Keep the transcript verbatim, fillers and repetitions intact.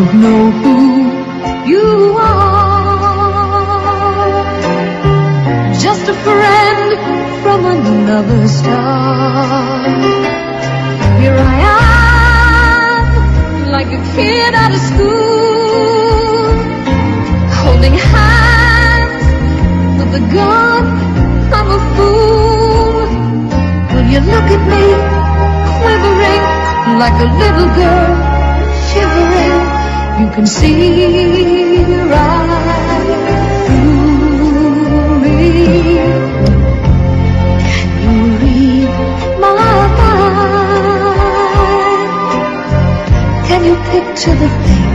don't know who you are, just a friend from another star. Here I am, like a kid out of school, holding hands with a gun. I'm a fool. Will you look at me, quivering like a little girl, shivering? You can see right through me. Can you read my mind? Can you picture the things